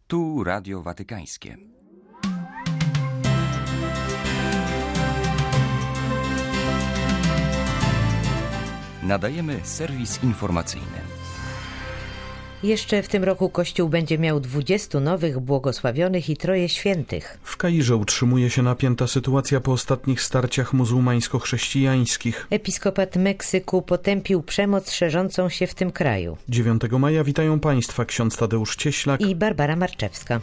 Tu Radio Watykańskie. Nadajemy serwis informacyjny. Jeszcze w tym roku Kościół będzie miał 20 nowych błogosławionych i 3 świętych. W Kairze utrzymuje się napięta sytuacja po ostatnich starciach muzułmańsko-chrześcijańskich. Episkopat Meksyku potępił przemoc szerzącą się w tym kraju. 9 maja witają Państwa ksiądz Tadeusz Cieślak i Barbara Marczewska.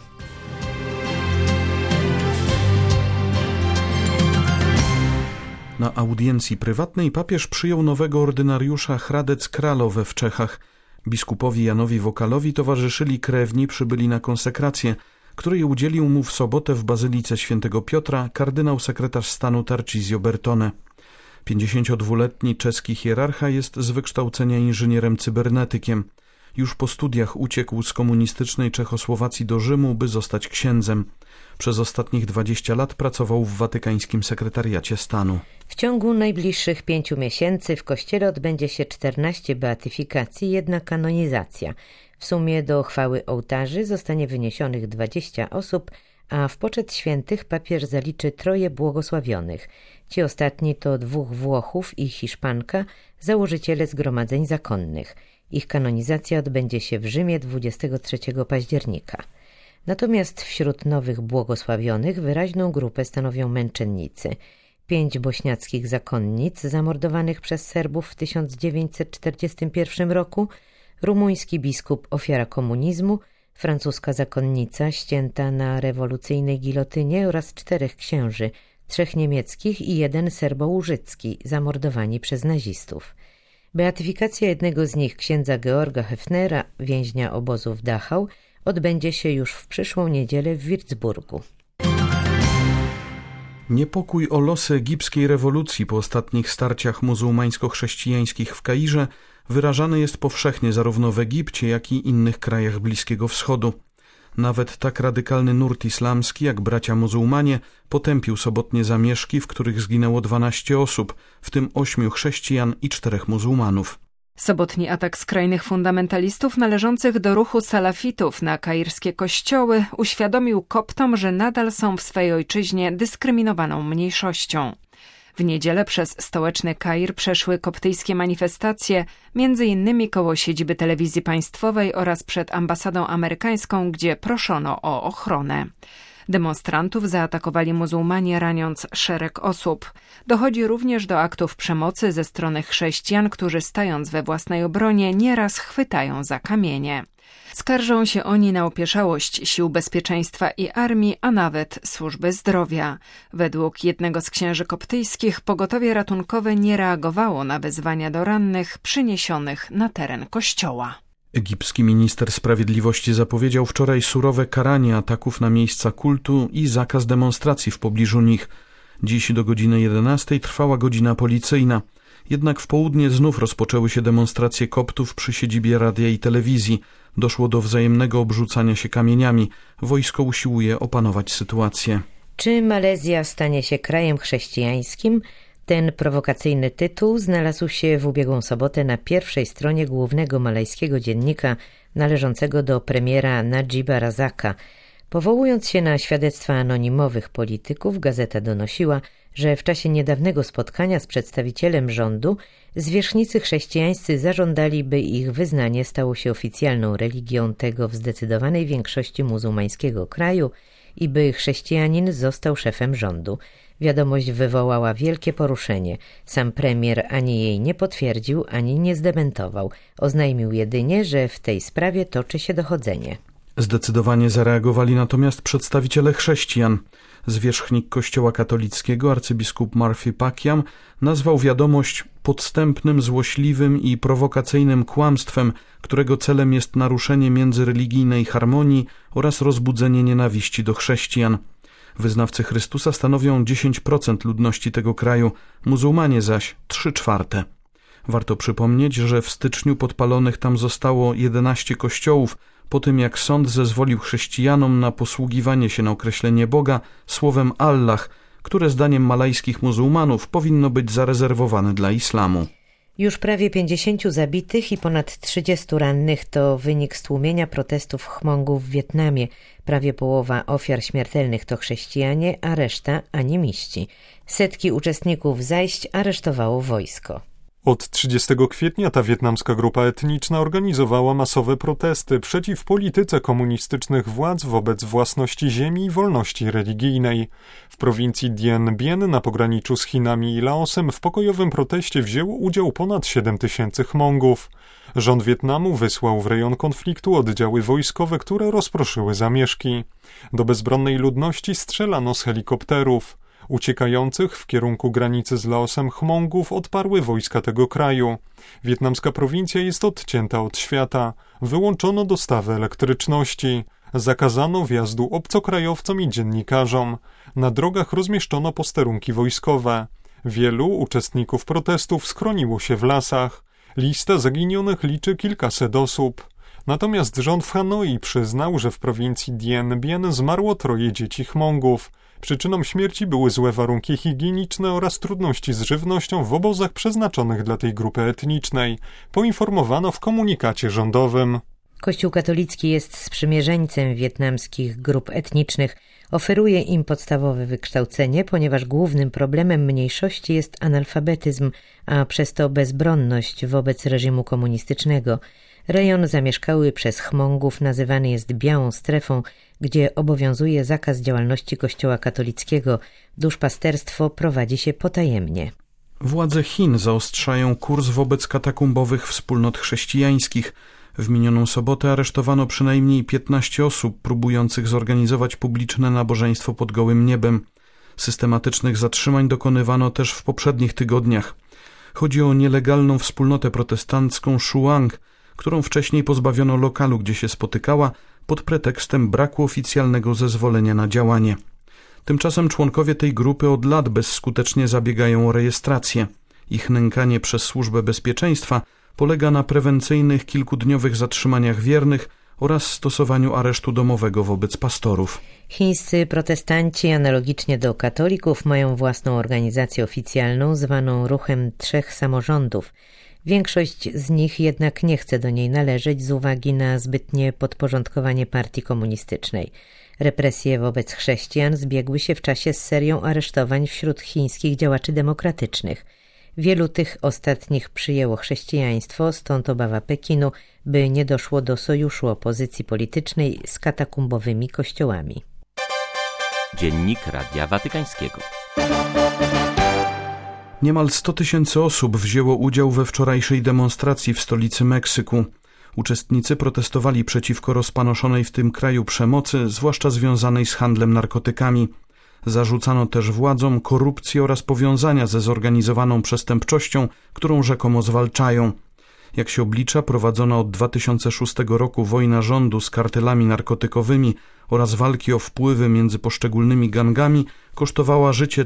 Na audiencji prywatnej papież przyjął nowego ordynariusza Hradec Králové w Czechach. Biskupowi Janowi Wokalowi towarzyszyli krewni przybyli na konsekrację, której udzielił mu w sobotę w Bazylice Świętego Piotra kardynał sekretarz stanu Tarcisio Bertone. 52-letni czeski hierarcha jest z wykształcenia inżynierem cybernetykiem. Już po studiach uciekł z komunistycznej Czechosłowacji do Rzymu, by zostać księdzem. Przez ostatnich 20 lat pracował w watykańskim sekretariacie stanu. W ciągu najbliższych 5 miesięcy w kościele odbędzie się 14 beatyfikacji, 1 kanonizacja. W sumie do chwały ołtarzy zostanie wyniesionych 20 osób, a w poczet świętych papież zaliczy 3 błogosławionych. Ci ostatni to 2 Włochów i Hiszpanka, założyciele zgromadzeń zakonnych. Ich kanonizacja odbędzie się w Rzymie 23 października. Natomiast wśród nowych błogosławionych wyraźną grupę stanowią męczennicy. 5 bośniackich zakonnic zamordowanych przez Serbów w 1941 roku, rumuński biskup ofiara komunizmu, francuska zakonnica ścięta na rewolucyjnej gilotynie oraz 4 księży, 3 niemieckich i 1 serbo-łużycki zamordowani przez nazistów. Beatyfikacja jednego z nich, księdza Georga Hefnera, więźnia obozu w Dachau, odbędzie się już w przyszłą niedzielę w Würzburgu. Niepokój o losy egipskiej rewolucji po ostatnich starciach muzułmańsko-chrześcijańskich w Kairze wyrażany jest powszechnie zarówno w Egipcie, jak i innych krajach Bliskiego Wschodu. Nawet tak radykalny nurt islamski jak bracia muzułmanie potępił sobotnie zamieszki, w których zginęło 12 osób, w tym 8 chrześcijan i 4 muzułmanów. Sobotni atak skrajnych fundamentalistów należących do ruchu salafitów na kairskie kościoły uświadomił Koptom, że nadal są w swej ojczyźnie dyskryminowaną mniejszością. W niedzielę przez stołeczny Kair przeszły koptyjskie manifestacje, między innymi koło siedziby telewizji państwowej oraz przed ambasadą amerykańską, gdzie proszono o ochronę. Demonstrantów zaatakowali muzułmanie, raniąc szereg osób. Dochodzi również do aktów przemocy ze strony chrześcijan, którzy stając we własnej obronie nieraz chwytają za kamienie. Skarżą się oni na opieszałość sił bezpieczeństwa i armii, a nawet służby zdrowia. Według jednego z księży koptyjskich pogotowie ratunkowe nie reagowało na wezwania do rannych przyniesionych na teren kościoła. Egipski minister sprawiedliwości zapowiedział wczoraj surowe karanie ataków na miejsca kultu i zakaz demonstracji w pobliżu nich. Dziś do godziny 11 trwała godzina policyjna. Jednak w południe znów rozpoczęły się demonstracje koptów przy siedzibie radia i telewizji. Doszło do wzajemnego obrzucania się kamieniami. Wojsko usiłuje opanować sytuację. Czy Malezja stanie się krajem chrześcijańskim? Ten prowokacyjny tytuł znalazł się w ubiegłą sobotę na pierwszej stronie głównego malajskiego dziennika należącego do premiera Najiba Razaka. Powołując się na świadectwa anonimowych polityków, gazeta donosiła, że w czasie niedawnego spotkania z przedstawicielem rządu zwierzchnicy chrześcijańscy zażądali, by ich wyznanie stało się oficjalną religią tego w zdecydowanej większości muzułmańskiego kraju i by chrześcijanin został szefem rządu. Wiadomość wywołała wielkie poruszenie. Sam premier ani jej nie potwierdził, ani nie zdementował. Oznajmił jedynie, że w tej sprawie toczy się dochodzenie. Zdecydowanie zareagowali natomiast przedstawiciele chrześcijan. Zwierzchnik Kościoła katolickiego, arcybiskup Murphy Pakiam, nazwał wiadomość podstępnym, złośliwym i prowokacyjnym kłamstwem, którego celem jest naruszenie międzyreligijnej harmonii oraz rozbudzenie nienawiści do chrześcijan. Wyznawcy Chrystusa stanowią 10% ludności tego kraju, muzułmanie zaś 3/4. Warto przypomnieć, że w styczniu podpalonych tam zostało 11 kościołów, po tym jak sąd zezwolił chrześcijanom na posługiwanie się na określenie Boga słowem Allah, które zdaniem malajskich muzułmanów powinno być zarezerwowane dla islamu. Już prawie 50 zabitych i ponad 30 rannych to wynik stłumienia protestów Hmongów w Wietnamie. Prawie połowa ofiar śmiertelnych to chrześcijanie, a reszta animiści. Setki uczestników zajść aresztowało wojsko. Od 30 kwietnia ta wietnamska grupa etniczna organizowała masowe protesty przeciw polityce komunistycznych władz wobec własności ziemi i wolności religijnej. W prowincji Dien Bien na pograniczu z Chinami i Laosem w pokojowym proteście wzięło udział ponad 7 000 Hmongów. Rząd Wietnamu wysłał w rejon konfliktu oddziały wojskowe, które rozproszyły zamieszki. Do bezbronnej ludności strzelano z helikopterów. Uciekających w kierunku granicy z Laosem Hmongów odparły wojska tego kraju. Wietnamska prowincja jest odcięta od świata. Wyłączono dostawy elektryczności. Zakazano wjazdu obcokrajowcom i dziennikarzom. Na drogach rozmieszczono posterunki wojskowe. Wielu uczestników protestów schroniło się w lasach. Lista zaginionych liczy kilkaset osób. Natomiast rząd w Hanoi przyznał, że w prowincji Dien Bien zmarło 3 dzieci Hmongów. Przyczyną śmierci były złe warunki higieniczne oraz trudności z żywnością w obozach przeznaczonych dla tej grupy etnicznej, poinformowano w komunikacie rządowym. Kościół katolicki jest sprzymierzeńcem wietnamskich grup etnicznych. Oferuje im podstawowe wykształcenie, ponieważ głównym problemem mniejszości jest analfabetyzm, a przez to bezbronność wobec reżimu komunistycznego. Rejon zamieszkały przez Hmongów nazywany jest białą strefą, gdzie obowiązuje zakaz działalności Kościoła katolickiego. Duszpasterstwo prowadzi się potajemnie. Władze Chin zaostrzają kurs wobec katakumbowych wspólnot chrześcijańskich. W minioną sobotę aresztowano przynajmniej 15 osób próbujących zorganizować publiczne nabożeństwo pod gołym niebem. Systematycznych zatrzymań dokonywano też w poprzednich tygodniach. Chodzi o nielegalną wspólnotę protestancką Shuang, którą wcześniej pozbawiono lokalu, gdzie się spotykała, pod pretekstem braku oficjalnego zezwolenia na działanie. Tymczasem członkowie tej grupy od lat bezskutecznie zabiegają o rejestrację. Ich nękanie przez Służbę Bezpieczeństwa polega na prewencyjnych kilkudniowych zatrzymaniach wiernych oraz stosowaniu aresztu domowego wobec pastorów. Chińscy protestanci, analogicznie do katolików, mają własną organizację oficjalną zwaną Ruchem Trzech Samorządów. Większość z nich jednak nie chce do niej należeć z uwagi na zbytnie podporządkowanie partii komunistycznej. Represje wobec chrześcijan zbiegły się w czasie z serią aresztowań wśród chińskich działaczy demokratycznych. Wielu tych ostatnich przyjęło chrześcijaństwo, stąd obawa Pekinu, by nie doszło do sojuszu opozycji politycznej z katakumbowymi kościołami. Dziennik Radia Watykańskiego. Niemal 100 000 osób wzięło udział we wczorajszej demonstracji w stolicy Meksyku. Uczestnicy protestowali przeciwko rozpanoszonej w tym kraju przemocy, zwłaszcza związanej z handlem narkotykami. Zarzucano też władzom korupcję oraz powiązania ze zorganizowaną przestępczością, którą rzekomo zwalczają. Jak się oblicza, prowadzona od 2006 roku wojna rządu z kartelami narkotykowymi oraz walki o wpływy między poszczególnymi gangami kosztowała życie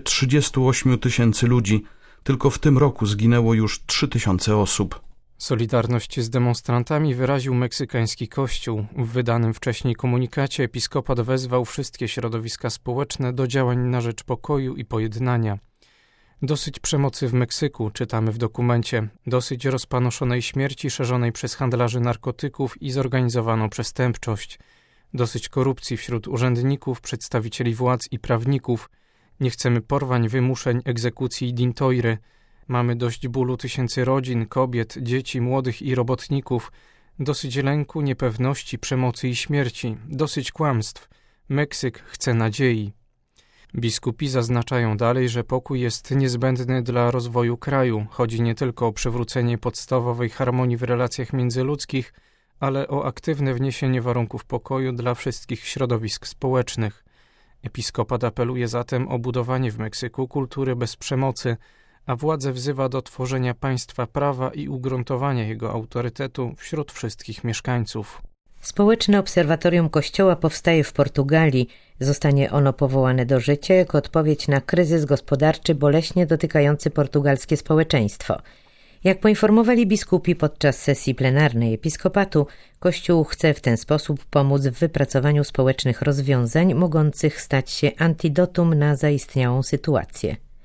38 000 ludzi. Tylko w tym roku zginęło już 3000 osób. Solidarność z demonstrantami wyraził meksykański kościół. W wydanym wcześniej komunikacie episkopat wezwał wszystkie środowiska społeczne do działań na rzecz pokoju i pojednania. Dosyć przemocy w Meksyku, czytamy w dokumencie. Dosyć rozpanoszonej śmierci szerzonej przez handlarzy narkotyków i zorganizowaną przestępczość. Dosyć korupcji wśród urzędników, przedstawicieli władz i prawników. Nie chcemy porwań, wymuszeń, egzekucji i dintoiry. Mamy dość bólu tysięcy rodzin, kobiet, dzieci, młodych i robotników. Dosyć lęku, niepewności, przemocy i śmierci. Dosyć kłamstw. Meksyk chce nadziei. Biskupi zaznaczają dalej, że pokój jest niezbędny dla rozwoju kraju. Chodzi nie tylko o przywrócenie podstawowej harmonii w relacjach międzyludzkich, ale o aktywne wniesienie warunków pokoju dla wszystkich środowisk społecznych. Episkopat apeluje zatem o budowanie w Meksyku kultury bez przemocy, a władze wzywa do tworzenia państwa prawa i ugruntowania jego autorytetu wśród wszystkich mieszkańców. Społeczne Obserwatorium Kościoła powstaje w Portugalii. Zostanie ono powołane do życia jako odpowiedź na kryzys gospodarczy boleśnie dotykający portugalskie społeczeństwo. Jak poinformowali biskupi podczas sesji plenarnej episkopatu, Kościół chce w ten sposób pomóc w wypracowaniu społecznych rozwiązań mogących stać się antidotum na zaistniałą sytuację.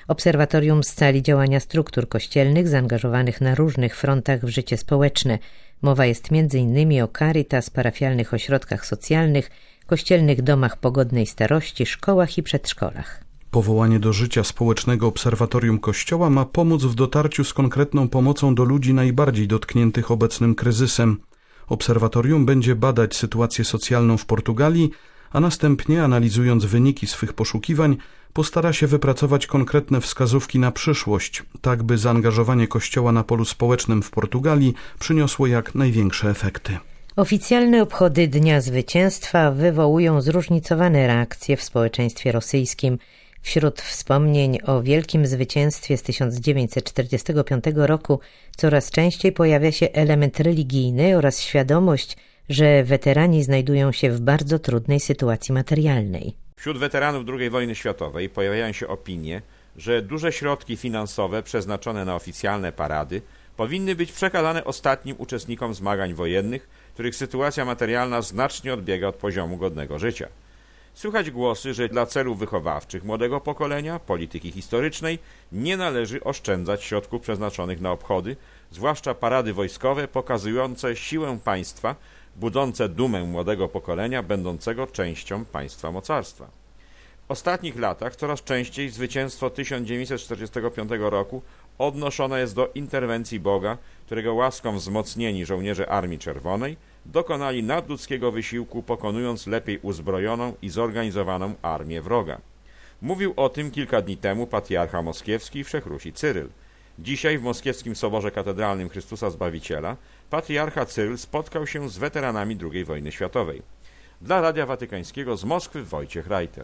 Obserwatorium scali działania struktur kościelnych zaangażowanych na różnych frontach w życie społeczne. Mowa jest m.in. o Caritas, parafialnych ośrodkach socjalnych, kościelnych domach pogodnej starości, szkołach i przedszkolach. Powołanie do życia społecznego Obserwatorium Kościoła ma pomóc w dotarciu z konkretną pomocą do ludzi najbardziej dotkniętych obecnym kryzysem. Obserwatorium będzie badać sytuację socjalną w Portugalii, a następnie, analizując wyniki swych poszukiwań, postara się wypracować konkretne wskazówki na przyszłość, tak by zaangażowanie Kościoła na polu społecznym w Portugalii przyniosło jak największe efekty. Oficjalne obchody Dnia Zwycięstwa wywołują zróżnicowane reakcje w społeczeństwie rosyjskim. Wśród wspomnień o wielkim zwycięstwie z 1945 roku coraz częściej pojawia się element religijny oraz świadomość, że weterani znajdują się w bardzo trudnej sytuacji materialnej. Wśród weteranów II wojny światowej pojawiają się opinie, że duże środki finansowe przeznaczone na oficjalne parady powinny być przekazane ostatnim uczestnikom zmagań wojennych, których sytuacja materialna znacznie odbiega od poziomu godnego życia. Słychać głosy, że dla celów wychowawczych młodego pokolenia, polityki historycznej nie należy oszczędzać środków przeznaczonych na obchody, zwłaszcza parady wojskowe pokazujące siłę państwa, budzące dumę młodego pokolenia będącego częścią państwa mocarstwa. W ostatnich latach coraz częściej zwycięstwo 1945 roku odnoszone jest do interwencji Boga, którego łaską wzmocnieni żołnierze Armii Czerwonej dokonali nadludzkiego wysiłku, pokonując lepiej uzbrojoną i zorganizowaną armię wroga. Mówił o tym kilka dni temu patriarcha moskiewski Wszechrusi Cyryl. Dzisiaj w moskiewskim Soborze Katedralnym Chrystusa Zbawiciela patriarcha Cyryl spotkał się z weteranami II wojny światowej. Dla Radia Watykańskiego z Moskwy Wojciech Reiter.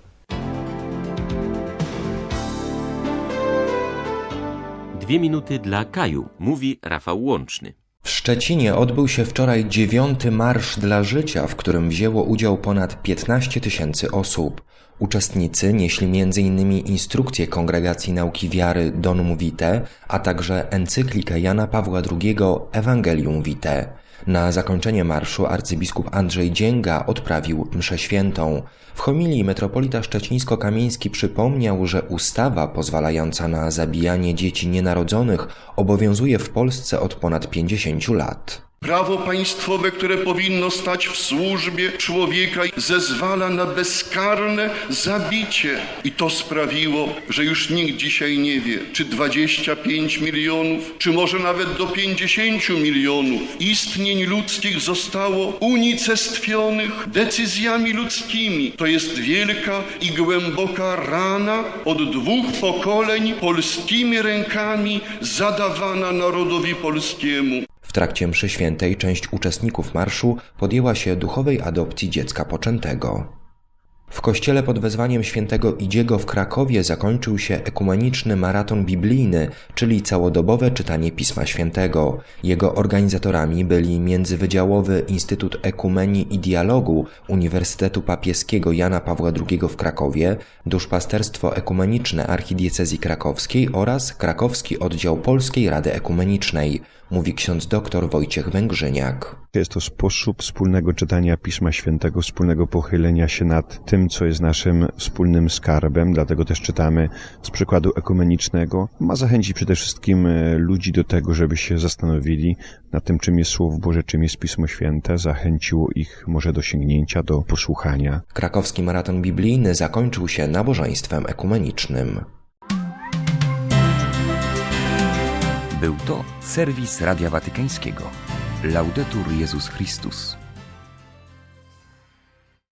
Dwie minuty dla Kaju, mówi Rafał Łączny. W Szczecinie odbył się wczoraj 9. Marsz dla Życia, w którym wzięło udział ponad 15 000 osób. Uczestnicy nieśli m.in. instrukcję Kongregacji Nauki Wiary Donum Vitae, a także encyklikę Jana Pawła II Evangelium Vitae. Na zakończenie marszu arcybiskup Andrzej Dzięga odprawił mszę świętą. W homilii metropolita szczecińsko-kamieński przypomniał, że ustawa pozwalająca na zabijanie dzieci nienarodzonych obowiązuje w Polsce od ponad 50 lat. Prawo państwowe, które powinno stać w służbie człowieka, zezwala na bezkarne zabicie. I to sprawiło, że już nikt dzisiaj nie wie, czy 25 milionów, czy może nawet do 50 milionów istnień ludzkich zostało unicestwionych decyzjami ludzkimi. To jest wielka i głęboka rana od 2 pokoleń polskimi rękami zadawana narodowi polskiemu. W trakcie mszy świętej część uczestników marszu podjęła się duchowej adopcji dziecka poczętego. W kościele pod wezwaniem świętego Idziego w Krakowie zakończył się ekumeniczny maraton biblijny, czyli całodobowe czytanie Pisma Świętego. Jego organizatorami byli Międzywydziałowy Instytut Ekumenii i Dialogu Uniwersytetu Papieskiego Jana Pawła II w Krakowie, Duszpasterstwo Ekumeniczne Archidiecezji Krakowskiej oraz Krakowski Oddział Polskiej Rady Ekumenicznej, mówi ksiądz dr Wojciech Węgrzyniak. Jest to sposób wspólnego czytania Pisma Świętego, wspólnego pochylenia się nad tym, co jest naszym wspólnym skarbem, dlatego też czytamy z przykładu ekumenicznego. Ma zachęcić przede wszystkim ludzi do tego, żeby się zastanowili nad tym, czym jest Słowo Boże, czym jest Pismo Święte. Zachęciło ich może do sięgnięcia, do posłuchania. Krakowski maraton biblijny zakończył się nabożeństwem ekumenicznym. Był to serwis Radia Watykańskiego. Laudetur Jezus Chrystus.